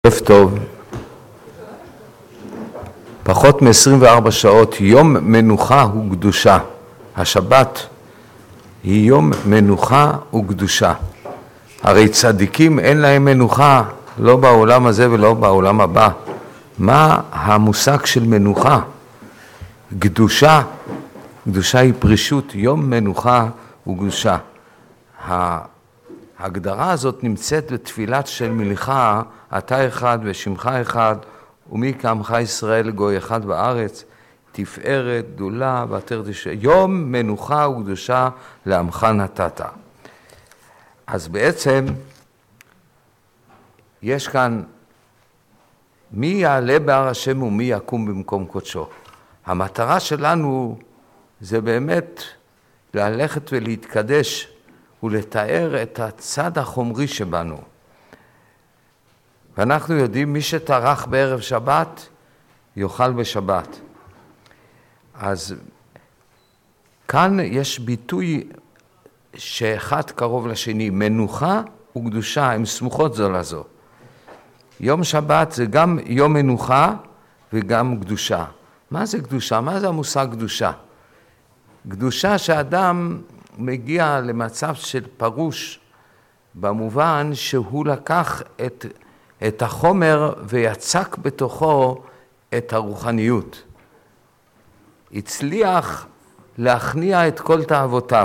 ערב טוב. פחות מ-24 שעות, יום מנוחה הוא קדושה. השבת היא יום מנוחה וקדושה. הרי צדיקים אין להם מנוחה, לא בעולם הזה ולא בעולם הבא. מה המושג של מנוחה? קדושה. קדושה היא פרישות, יום מנוחה וקדושה. ההגדרה הזאת נמצאת בתפילת של מליכה, אתה אחד ושמך אחד, ומי כעמך ישראל גוי אחד בארץ, תפארת, גדולה ועטרת תשע. יום מנוחה וקדושה לעמך נתת. אז בעצם יש כאן מי יעלה בהר השם ומי יקום במקום קודשו. המטרה שלנו זה באמת ללכת ולהתקדש ולתאר את הצד החומרי שבנו. ואנחנו יודעים, מי שטרח בערב שבת, יאכל בשבת. אז כאן יש ביטוי שאחד קרוב לשני, מנוחה וקדושה, הן סמוכות זו לזו. יום שבת זה גם יום מנוחה וגם קדושה. מה זה קדושה? מה זה המושג קדושה? קדושה שאדם מגיע למצב של פרוש, במובן שהוא לקח את החומר ויצק בתוכו את הרוחניות. הצליח להכניע את כל תאוותיו.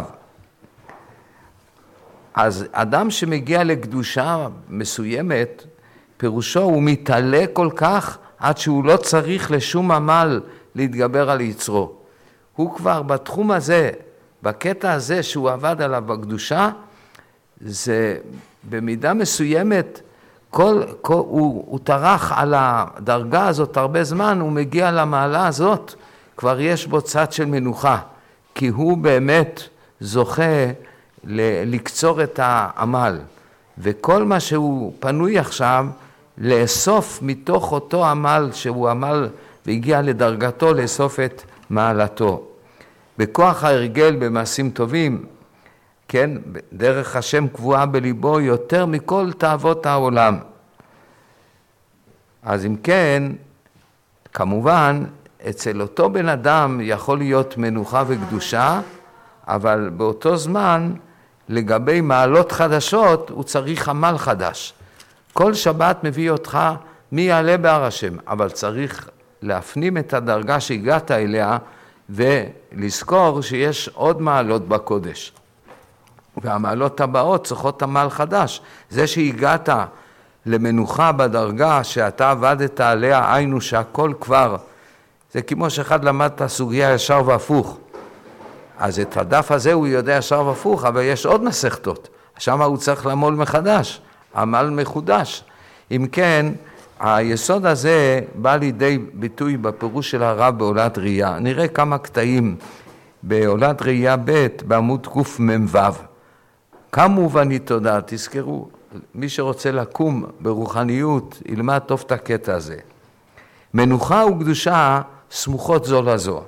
אז אדם שמגיע לקדושה מסוימת, פירושו הוא מתעלה כל כך עד שהוא לא צריך לשום עמל להתגבר על יצרו. הוא כבר בתחום הזה, בקטע הזה שהוא עבד עליו בקדושה, זה במידה מסוימת, הוא טרח על הדרגה הזאת הרבה זמן, הוא מגיע למעלה הזאת, כבר יש בו צד של מנוחה, כי הוא באמת זוכה לקצור את העמל, וכל מה שהוא פנוי עכשיו, לאסוף מתוך אותו עמל שהוא עמל והגיע לדרגתו, לאסוף את מעלתו. בכוח ההרגל במעשים טובים, כן, דרך השם קבועה בליבו יותר מכל תאוות העולם. אז אם כן, כמובן, אצל אותו בן אדם יכול להיות מנוחה וקדושה, אבל באותו זמן, לגבי מעלות חדשות, הוא צריך עמל חדש. כל שבת מביא אותך מי יעלה בהר השם, אבל צריך להפנים את הדרגה שהגעת אליה, ולזכור שיש עוד מעלות בקודש. והמעלות הבאות צריכות עמל חדש. זה שהגעת למנוחה בדרגה שאתה עבדת עליה, היינו שהכל כבר, זה כמו שאחד למד את הסוגיה ישר והפוך. אז את הדף הזה הוא יודע ישר והפוך, אבל יש עוד מסכתות. שם הוא צריך לעמול מחדש, עמל מחודש. אם כן, היסוד הזה בא לידי ביטוי בפירוש של הרב בעולת ראייה. נראה כמה קטעים בעולת ראייה ב' בעמוד קמ"ו. קמו ואני תודה, תזכרו, מי שרוצה לקום ברוחניות, ילמד טוב את הקטע הזה. מנוחה וקדושה סמוכות זו לזו.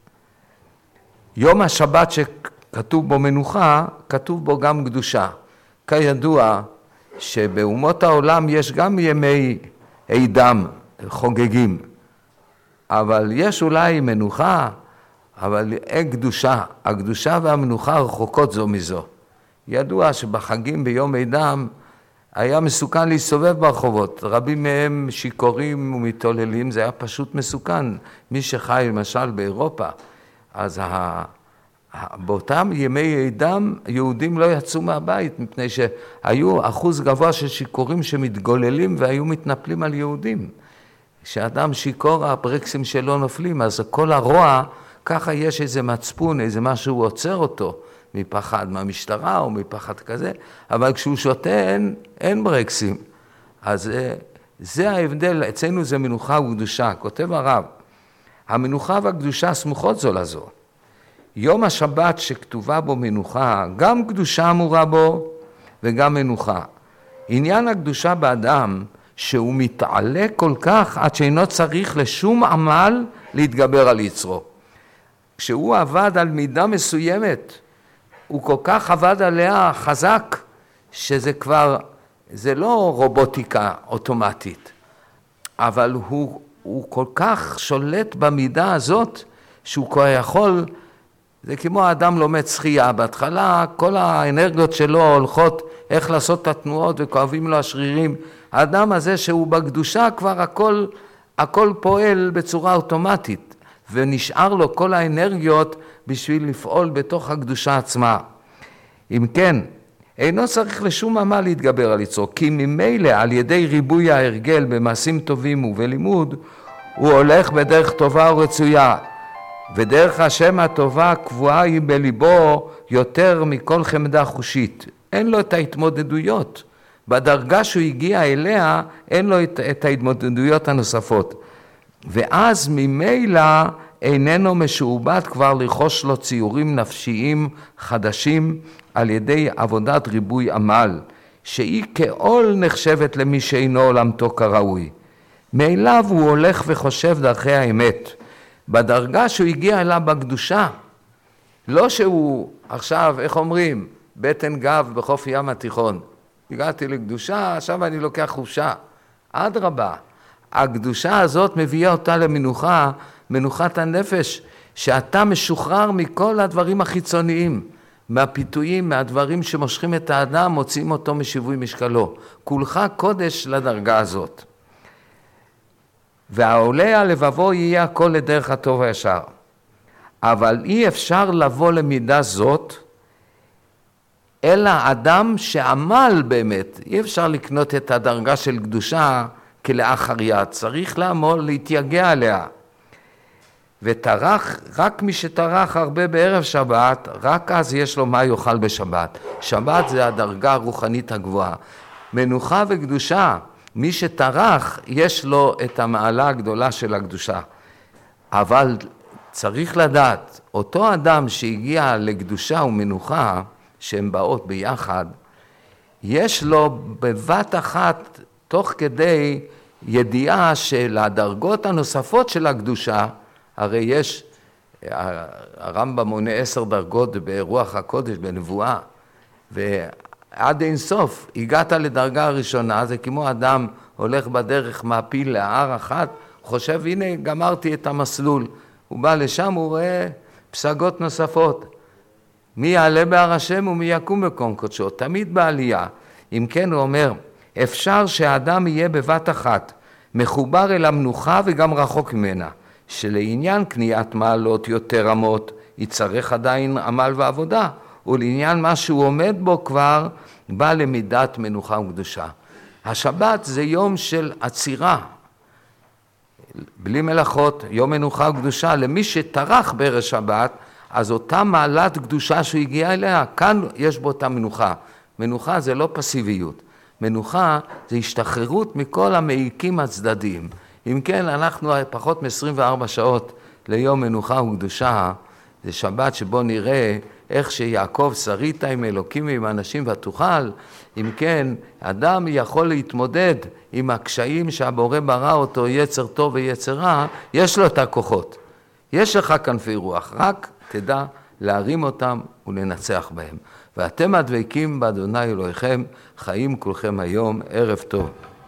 יום השבת שכתוב בו מנוחה, כתוב בו גם קדושה. כידוע שבאומות העולם יש גם ימי עידם, חוגגים, אבל יש אולי מנוחה, אבל אין קדושה. הקדושה והמנוחה רחוקות זו מזו. ידוע שבחגים ביום עידם היה מסוכן להסתובב ברחובות. רבים מהם שיכורים ומתעוללים, זה היה פשוט מסוכן. מי שחי למשל באירופה, אז באותם ימי עידם יהודים לא יצאו מהבית, מפני שהיו אחוז גבוה של שיכורים שמתגוללים והיו מתנפלים על יהודים. כשאדם שיקור, הברקסים שלו נופלים, אז כל הרוע, ככה יש איזה מצפון, איזה משהו עוצר אותו, מפחד מהמשטרה או מפחד כזה, אבל כשהוא שותה אין ברקסים. אז זה ההבדל, אצלנו זה מנוחה וקדושה. כותב הרב, המנוחה והקדושה סמוכות זו לזו. יום השבת שכתובה בו מנוחה, גם קדושה אמורה בו וגם מנוחה. עניין הקדושה באדם שהוא מתעלה כל כך עד שאינו צריך לשום עמל להתגבר על יצרו. כשהוא עבד על מידה מסוימת, הוא כל כך עבד עליה חזק, שזה כבר, זה לא רובוטיקה אוטומטית. אבל הוא כל כך שולט במידה הזאת, שהוא כבר יכול, זה כמו האדם לומד שחייה, בהתחלה כל האנרגיות שלו הולכות איך לעשות את התנועות וכואבים לו השרירים, האדם הזה שהוא בקדושה כבר הכל פועל בצורה אוטומטית, ונשאר לו כל האנרגיות בשביל לפעול בתוך הקדושה עצמה. אם כן, אינו צריך לשום עמל להתגבר על יצרו, כי ממילא על ידי ריבוי ההרגל במעשים טובים ובלימוד, הוא הולך בדרך טובה ורצויה, ודרך השם הטובה קבועה היא בליבו יותר מכל חמדה חושית. אין לו את ההתמודדויות. בדרגה שהוא הגיע אליה, אין לו את ההתמודדויות הנוספות. ואז ממילא איננו משועבד כבר לרכוש לו ציורים נפשיים חדשים על ידי עבודת ריבוי עמל, שהיא כעול נחשבת למי שאינו עולמתו כראוי. מאליו הוא הולך וחושב דרכי האמת. בדרגה שהוא הגיע אליו בקדושה, לא שהוא עכשיו, איך אומרים, בטן גב בחוף ים התיכון. הגעתי לקדושה, עכשיו אני לוקח חופשה. אדרבה, הקדושה הזאת מביאה אותה למנוחה, מנוחת הנפש, שאתה משוחרר מכל הדברים החיצוניים, מהפיתויים, מהדברים שמושכים את האדם, מוצאים אותו משיווי משקלו. כולך קודש לדרגה הזאת. והעולה על לבבו יהיה הכל לדרך הטוב הישר. אבל אי אפשר לבוא למידה זאת, אלא אדם שעמל באמת. אי אפשר לקנות את הדרגה של קדושה כלאחר יד. צריך לעמול, להתייגע עליה. וטרח, רק מי שטרח הרבה בערב שבת, רק אז יש לו מה יאכל בשבת. שבת זה הדרגה הרוחנית הגבוהה. מנוחה וקדושה, מי שטרח יש לו את המעלה הגדולה של הקדושה. אבל צריך לדעת, אותו אדם שהגיע לקדושה ומנוחה, שהן באות ביחד, יש לו בבת אחת, תוך כדי ידיעה של הדרגות הנוספות של הקדושה, הרי יש, הרמב"ם מונה 10 דרגות ברוח הקודש, בנבואה, ועד אין סוף, הגעת לדרגה הראשונה, זה כמו אדם הולך בדרך מעפיל להר אחת, חושב הנה גמרתי את המסלול, הוא בא לשם, הוא רואה פסגות נוספות, מי יעלה בהר השם ומי יקום במקום קודשו, תמיד בעלייה. אם כן הוא אומר, אפשר שהאדם יהיה בבת אחת, מחובר אל המנוחה וגם רחוק ממנה, שלעניין קניית מעלות יותר רמות, יצטרך עדיין עמל ועבודה, ולעניין מה שהוא עומד בו כבר, בא למידת מנוחה וקדושה. השבת זה יום של עצירה, בלי מלאכות, יום מנוחה וקדושה, למי שטרח בערב שבת, אז אותה מעלת קדושה שהוא הגיע אליה, כאן יש בו אותה מנוחה. מנוחה זה לא פסיביות, מנוחה זה השתחררות מכל המעיקים הצדדיים. אם כן, אנחנו פחות מ-24 שעות ליום מנוחה וקדושה, זה שבת שבו נראה איך שיעקב שרית עם אלוקים ועם אנשים ותוכל. אם כן, אדם יכול להתמודד עם הקשיים שהבורא ברא אותו, יצר טוב ויצר רע, יש לו את הכוחות. יש לך כנפי רוח, רק תדע להרים אותם ולנצח בהם. ואתם הדבקים באדוני אלוהיכם, חיים כולכם היום, ערב טוב.